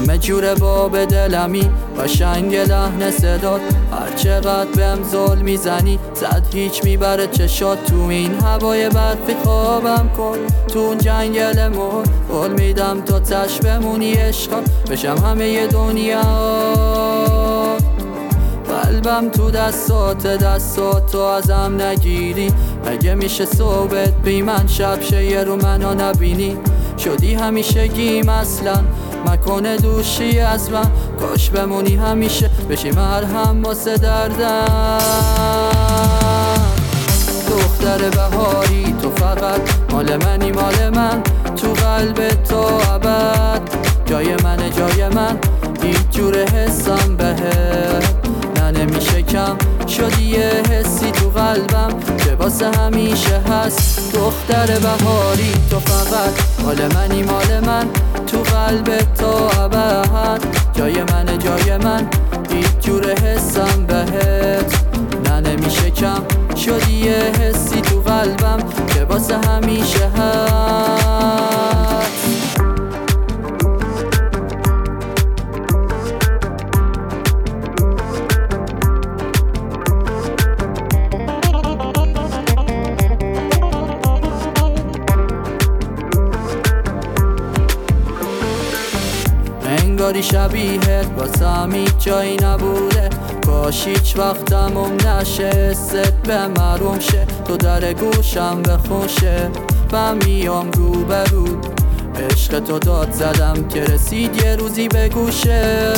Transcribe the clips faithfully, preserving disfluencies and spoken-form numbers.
همه جوره باب دلمی قشنگ لحن صدات، هر چقدر بهم زل میزنی زد هیچ میبره چشات. تو این هوای برفی خوابم کن، تو اون جنگل مر قول میدم تا تش بمونی عشقم بشم همه دنیا. قلبم تو دستات، دستات تو ازم نگیری. مگه میشه صحبت بی من شب شه یه رو منو نبینی؟ شدی همیشه گیم اصلا مکن دوشی از من، کاش بمونی همیشه بشی مرهم واسه دردم. دختر بهاری تو فقط مال منی مال من، تو قلب تو ابد جای من جای من. هیچ جور حسم بهت نه نمیشه کم، شدی یه حسی تو قلبم که واسه همیشه هست. دختر بهاری تو فقط مال منی مال من، تو قلب تو ابد جای من جای من. هیچ جور حسم بهت نه نمیشه کم، شدی یه حسی تو قلبم که واسه همیشه هست. انگاری شبیهت واسم هیچ جایی نبوده، کاش هیچ وقت تموم نشه ست به محروم شه. تو در گوشم بخوشه و میام رو برو، عشق تو داد زدم که رسید یه روزی به گوشه.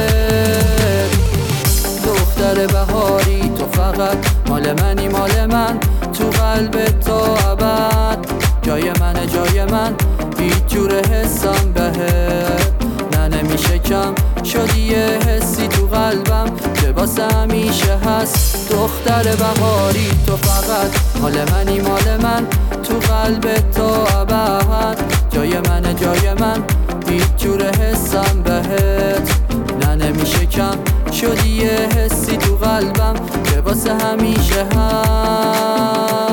دختر بهاری تو فقط مال منی مال من، تو قلب تو ابد جای من جای من. هیچ جور حسم بهت نه نمیشه کم، شدی یه حسی تو قلبم که واسه همیشه هست. دختر بهاری تو فقط مال منی مال من، تو قلب تو ابد جای من جای من. هیچ جور حسم بهت نه نمیشه کم، شدی یه حسی تو قلبم که واسه همیشه هست.